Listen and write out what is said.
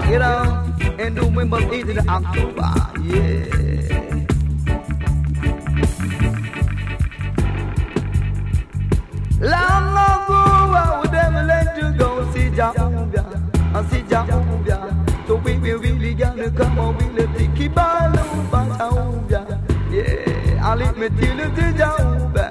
You know, and November 8th to October, yeah. Long ago, I would never let you go. See Jehovah, I see Jehovah. So we really gonna come on, we let it keep on over Jehovah. Yeah, I'll let me tell you to Jehovah.